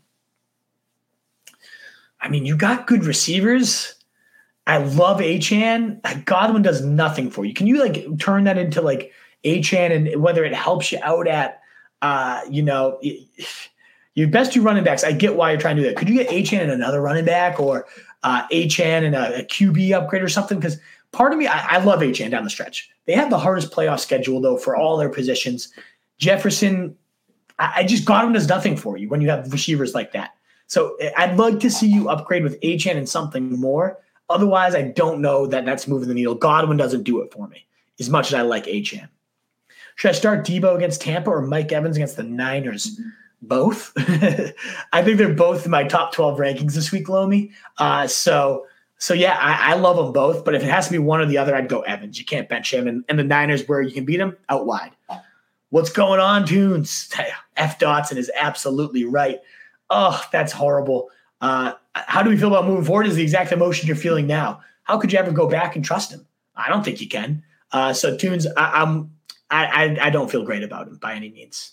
I mean, you got good receivers. I love Achane. Godwin does nothing for you. Can you like turn that into like Achane, and whether it helps you out at, uh, you know, your best two running backs? I get why you're trying to do that. Could you get Achane and another running back, or uh, Achane and a, a Q B upgrade or something? Because part of me, I, I love Achane down the stretch. They have the hardest playoff schedule though for all their positions. Jefferson, I, I just Godwin does nothing for you when you have receivers like that. So I'd like to see you upgrade with Achane and something more. Otherwise, I don't know that that's moving the needle. Godwin doesn't do it for me as much as I like Achane. Should I start Debo against Tampa or Mike Evans against the Niners? Both. I think they're both in my top twelve rankings this week, Lomi. Uh, so, so yeah, I, I love them both. But if it has to be one or the other, I'd go Evans. You can't bench him. And, and the Niners, where you can beat him, out wide. What's going on, Tunes? F. Dotson is absolutely right. Oh, that's horrible. Uh, how do we feel about moving forward is the exact emotion you're feeling now. How could you ever go back and trust him? I don't think you can. Uh, so, Tunes, I, I'm, I, I, I don't feel great about him by any means.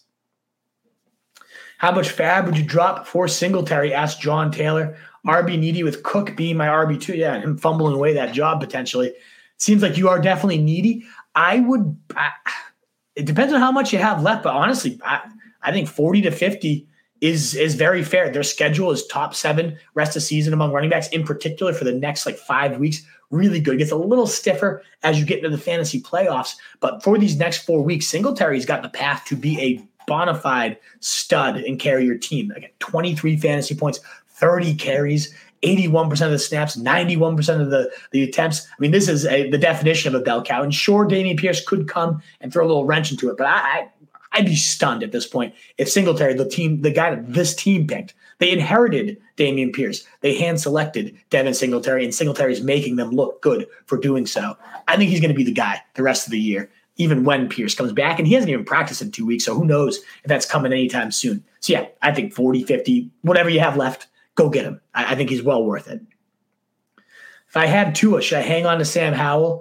How much fab would you drop for Singletary? Asked John Taylor. R B needy with Cook being my R B two. Yeah, him fumbling away that job potentially. Seems like you are definitely needy. I would I, – it depends on how much you have left, but honestly, I, I think forty to fifty is is very fair. Their schedule is top seven rest of season among running backs, in particular for the next like five weeks. Really good. It gets a little stiffer as you get into the fantasy playoffs, but for these next four weeks, Singletary's got the path to be a bona fide stud and carry your team. Again, twenty-three fantasy points, thirty carries, eighty-one percent of the snaps, ninety-one percent of the, the attempts. I mean, this is a, the definition of a bell cow. And sure, Dameon Pierce could come and throw a little wrench into it, but I, I I'd be stunned at this point if Singletary, the team, the guy that this team picked, they inherited Dameon Pierce. They hand-selected Devin Singletary, and Singletary's making them look good for doing so. I think he's going to be the guy the rest of the year, even when Pierce comes back. And he hasn't even practiced in two weeks, so who knows if that's coming anytime soon. So, yeah, I think forty, fifty, whatever you have left, go get him. I, I think he's well worth it. If I had Tua, should I hang on to Sam Howell?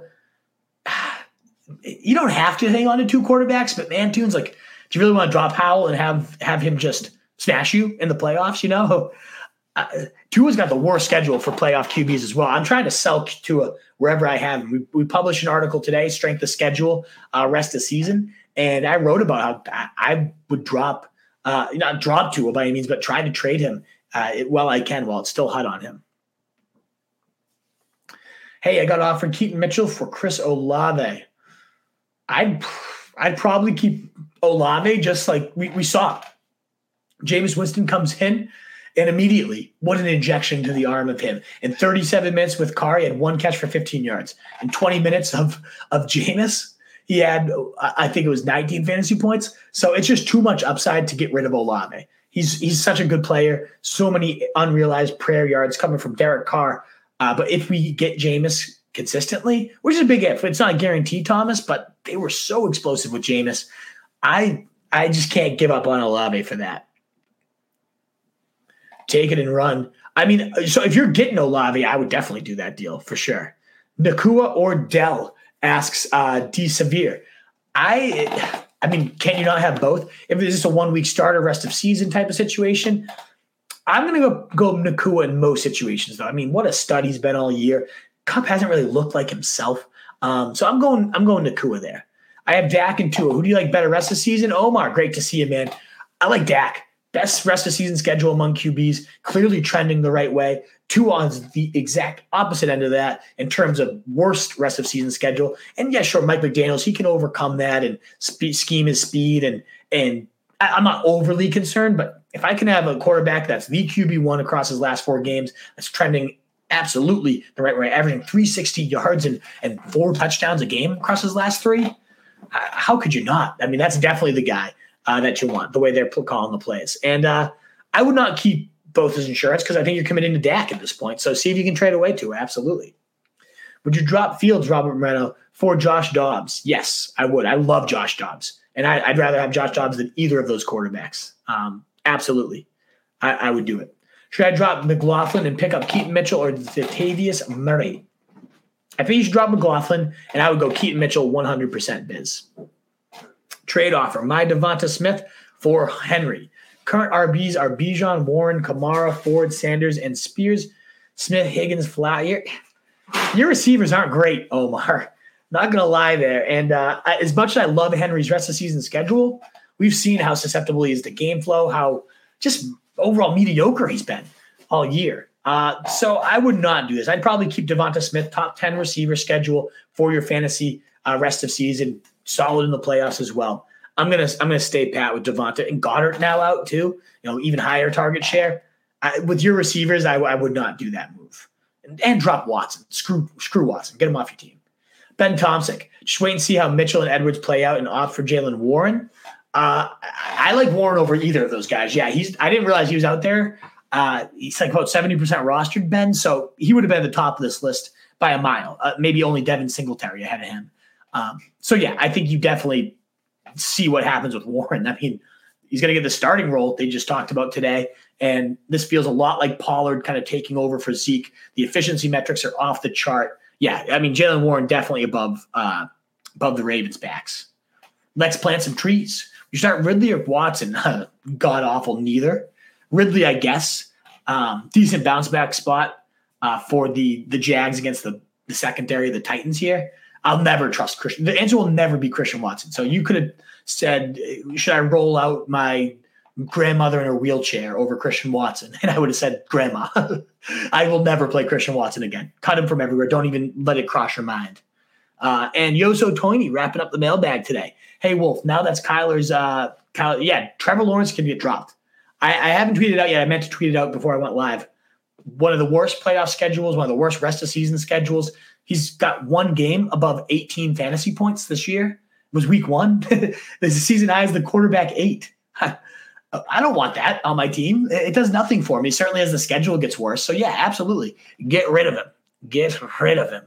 You don't have to hang on to two quarterbacks, but man, Tunes, like, do you really want to drop Howell and have have him just smash you in the playoffs? You know, uh, Tua's got the worst schedule for playoff Q Bs as well. I'm trying to sell Tua wherever I have him. We, we published an article today, strength of schedule, uh, rest of season, and I wrote about how I, I would drop, uh, not drop Tua by any means, but try to trade him uh, while I can while it's still hot on him. Hey, I got offered Keaton Mitchell for Chris Olave. I'd I'd probably keep Olave, just like we, we saw. Jameis Winston comes in, and immediately, what an injection to the arm of him. In thirty-seven minutes with Carr, he had one catch for fifteen yards. In twenty minutes of, of Jameis, he had, I think it was nineteen fantasy points. So it's just too much upside to get rid of Olave. He's he's such a good player. So many unrealized prayer yards coming from Derek Carr. Uh, but if we get Jameis consistently, which is a big if. It's not a guarantee, Thomas, but they were so explosive with Jameis. I I just can't give up on Olave for that. Take it and run. I mean, so if you're getting Olave, I would definitely do that deal for sure. Nakua or Dell, asks uh, D. Severe. I I mean, can you not have both? If it's just a one-week starter, rest of season type of situation, I'm going to go, go Nakua in most situations, though. I mean, what a stud he's been all year. Kupp hasn't really looked like himself. Um, so I'm going I'm going Nakua there. I have Dak and Tua. Who do you like better rest of the season? Omar, great to see you, man. I like Dak. Best rest of season schedule among Q Bs, clearly trending the right way. Tua on the exact opposite end of that in terms of worst rest of season schedule. And yeah, sure, Mike McDaniels, he can overcome that and spe- scheme his speed. And and I, I'm not overly concerned, but if I can have a quarterback that's the Q B one across his last four games, that's trending absolutely the right way, averaging three hundred sixty yards and, and four touchdowns a game across his last three, how could you not? I mean, that's definitely the guy uh, that you want, the way they're calling the plays. And uh, I would not keep both as insurance because I think you're committing to Dak at this point. So see if you can trade away to it. Absolutely. Would you drop Fields, Robert Moreno, for Josh Dobbs? Yes, I would. I love Josh Dobbs. And I, I'd rather have Josh Dobbs than either of those quarterbacks. Um, absolutely. I, I would do it. Should I drop McLaughlin and pick up Keaton Mitchell or Latavius Murray? I think you should drop McLaughlin, and I would go Keaton Mitchell one hundred percent biz. Trade offer. My Devonta Smith for Henry. Current R Bs are Bijan, Warren, Kamara, Ford, Sanders, and Spears. Smith, Higgins, Flat. Your, your receivers aren't great, Omar. Not going to lie there. And uh, as much as I love Henry's rest of the season schedule, we've seen how susceptible he is to game flow, how just overall mediocre he's been all year. Uh, so I would not do this. I'd probably keep Devonta Smith top ten receiver schedule for your fantasy uh, rest of season, solid in the playoffs as well. I'm gonna I'm gonna stay pat with Devonta and Goddard now out too. You know, even higher target share. I, with your receivers, I, I would not do that move. And, and drop Watson. Screw screw Watson. Get him off your team. Ben Thompson. Just wait and see how Mitchell and Edwards play out and opt for Jalen Warren. Uh, I like Warren over either of those guys. Yeah, he's. I didn't realize he was out there. Uh, he's like about seventy percent rostered, Ben, so he would have been at the top of this list by a mile. Uh, maybe only Devin Singletary ahead of him. Um, so, yeah, I think you definitely see what happens with Warren. I mean, he's going to get the starting role they just talked about today, and this feels a lot like Pollard kind of taking over for Zeke. The efficiency metrics are off the chart. Yeah, I mean, Jalen Warren definitely above uh, above the Ravens' backs. Let's plant some trees. You start Ridley or Watson? God-awful, neither. Ridley, I guess, um, decent bounce back spot uh, for the the Jags against the, the secondary, the Titans here. I'll never trust Christian. The answer will never be Christian Watson. So you could have said, should I roll out my grandmother in a wheelchair over Christian Watson? And I would have said, grandma. I will never play Christian Watson again. Cut him from everywhere. Don't even let it cross your mind. Uh, and Yoso Toini wrapping up the mailbag today. Hey, Wolf, now that's Kyler's uh, – Kyler, yeah, Trevor Lawrence can get dropped. I, I haven't tweeted it out yet. I meant to tweet it out before I went live. One of the worst playoff schedules, one of the worst rest of season schedules. He's got one game above eighteen fantasy points this year. It was week one. The season high is the quarterback eight. I don't want that on my team. It does nothing for me, certainly as the schedule gets worse. So, yeah, absolutely. Get rid of him. Get rid of him.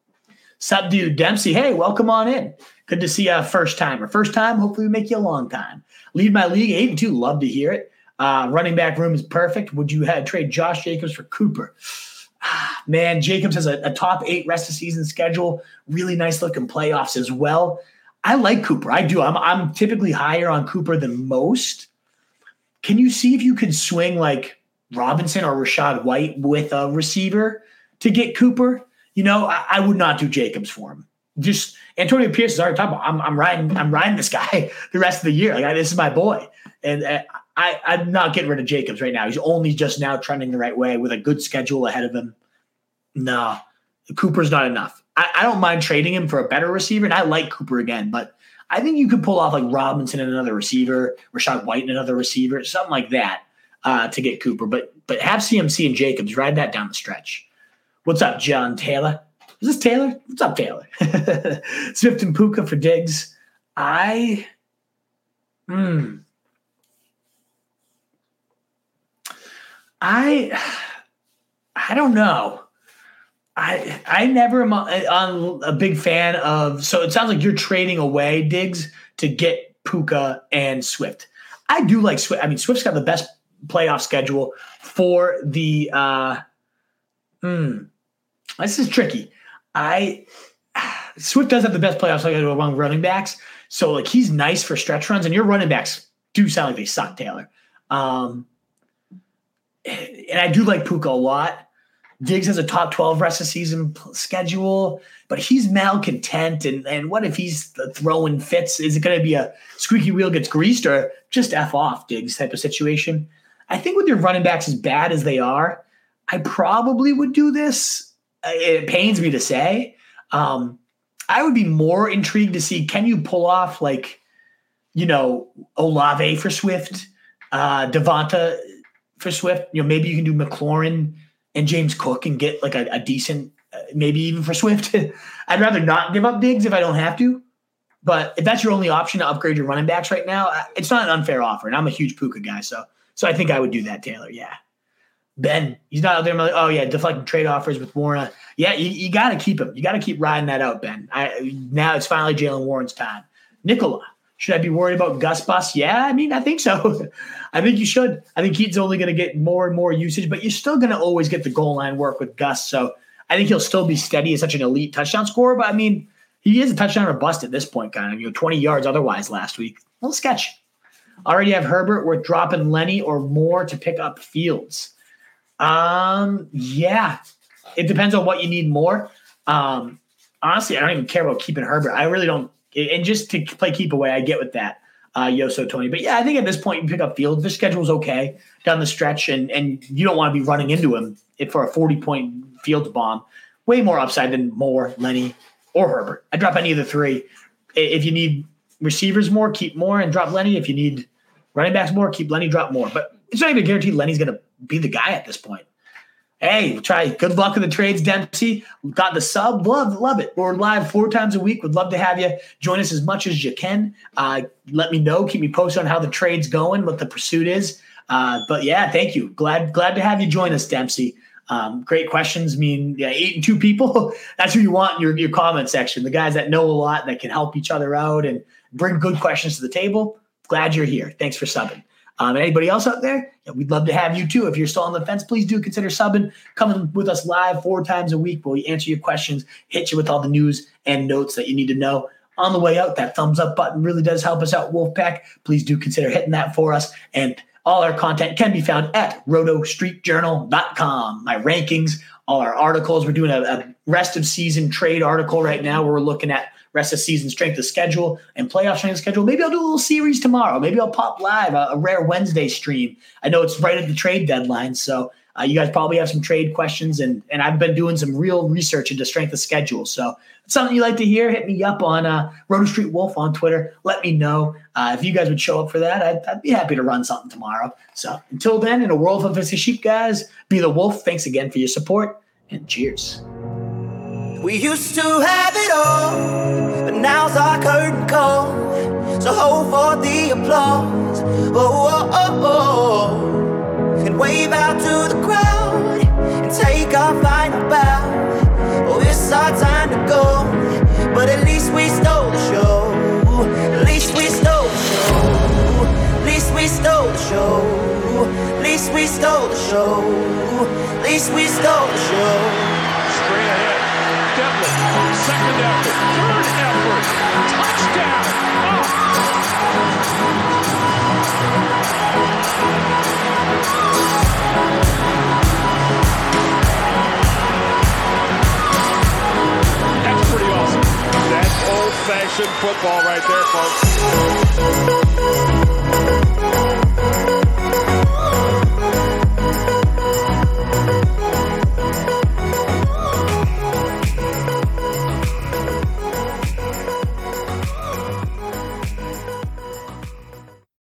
Sup, dude? Dempsey, hey, welcome on in. Good to see you first timer. First time, hopefully we make you a long time. Lead my league, eight and two. Love to hear it. Uh, running back room is perfect. Would you have trade Josh Jacobs for Cooper? Ah, man, Jacobs has a, a top eight rest of season schedule. Really nice looking playoffs as well. I like Cooper. I do. I'm, I'm typically higher on Cooper than most. Can you see if you could swing like Robinson or Rachaad White with a receiver to get Cooper? You know, I, I would not do Jacobs for him. Just Antonio Pierce is already talking about. I'm, I'm riding. I'm riding this guy the rest of the year. Like I, this is my boy, and uh, I, I'm not getting rid of Jacobs right now. He's only just now trending the right way with a good schedule ahead of him. No, Cooper's not enough. I, I don't mind trading him for a better receiver, and I like Cooper again, but I think you could pull off like Robinson and another receiver, Rachaad White and another receiver, something like that uh, to get Cooper. But but have C M C and Jacobs ride that down the stretch. What's up, John Taylor? Is this Taylor? What's up, Taylor? Swift and Puka for Diggs. I, hmm. I, I don't know. I I never am on a big fan of. So it sounds like you're trading away Diggs to get Puka and Swift. I do like Swift. I mean, Swift's got the best playoff schedule for the. Uh, hmm. This is tricky. I Swift does have the best playoff schedule among running backs, so like he's nice for stretch runs. And your running backs do sound like they suck, Taylor. Um, and I do like Puka a lot. Diggs has a top twelve rest of season schedule. but he's malcontent. And, and what if he's throwing fits? Is it going to be a squeaky wheel gets greased or just F off, Diggs type of situation? I think with your running backs as bad as they are, I probably would do this. It pains me to say. Um, I would be more intrigued to see, can you pull off like, you know, Olave for Swift, uh, Devonta for Swift? You know, maybe you can do McLaurin and James Cook and get like a, a decent, uh, maybe even for Swift. I'd rather not give up Diggs if I don't have to. But if that's your only option to upgrade your running backs right now, it's not an unfair offer. And I'm a huge Puka guy, so so I think I would do that, Taylor. Yeah. Ben, he's not out there like, oh, yeah, deflecting trade offers with Warren. Yeah, you, you got to keep him. You got to keep riding that out, Ben. I, now it's finally Jalen Warren's time. Nicola, should I be worried about Gus Bus? Yeah, I mean, I think so. I think you should. I think he's only going to get more and more usage, but you're still going to always get the goal line work with Gus. So I think he'll still be steady as such an elite touchdown scorer. But, I mean, he is a touchdown or bust at this point, kind of. You know, twenty yards otherwise last week. A little sketchy. Already have Herbert. We're dropping Lenny or more to pick up Fields. Um, yeah, it depends on what you need more. Um, honestly, I don't even care about keeping Herbert. I really don't. And just to play keep away, I get with that, uh, Yoso Tony. But yeah, I think at this point you pick up Fields. The schedule's okay down the stretch, and and you don't want to be running into him for a forty point Fields bomb. Way more upside than Moore, Lenny, or Herbert. I drop any of the three. If you need receivers more, keep Moore and drop Lenny. If you need running backs more, keep Lenny, drop Moore. But it's not even guaranteed Lenny's going to be the guy at this point. Hey, we'll try. Good luck with the trades, Dempsey. We've got the sub. Love, love it. We're live four times a week. Would love to have you join us as much as you can. Uh, let me know. Keep me posted on how the trade's going, what the pursuit is. Uh, but yeah, thank you. Glad, glad to have you join us, Dempsey. Um, great questions. I mean, yeah, eight and two people. That's who you want in your, your comment section. The guys that know a lot, that can help each other out and bring good questions to the table. Glad you're here. Thanks for subbing. Um, and anybody else out there, yeah, we'd love to have you too. If you're still on the fence, please do consider subbing, coming with us live four times a week where we answer your questions, hit you with all the news and notes that you need to know. On the way out, that thumbs up button really does help us out, Wolfpack. Please do consider hitting that for us. And all our content can be found at roto street journal dot com. My rankings, all our articles. We're doing a, a rest of season trade article right now where we're looking at rest of season strength of schedule and playoff strength of schedule. Maybe I'll do a little series tomorrow. Maybe I'll pop live a, a rare Wednesday stream. I know it's right at the trade deadline, so uh, you guys probably have some trade questions, and and I've been doing some real research into strength of schedule. So if it's something you like to hear, hit me up on uh, Roto Street Wolf on Twitter. Let me know uh, if you guys would show up for that. I'd, I'd be happy to run something tomorrow. So until then, in a world of fantasy sheep, guys, be the wolf. Thanks again for your support, and cheers.
We used to have it all, but now's our curtain call. So hold for the applause, oh, oh, oh, oh. And wave out to the crowd and take our final bow. Oh, it's our time to go, but at least we stole the show. At least we stole the show. At least we stole the show. At least we stole the show. At least we stole the show.
Straight ahead. Devlin, second effort, third effort, touchdown! Oh. That's pretty awesome. That's old-fashioned football right there, folks.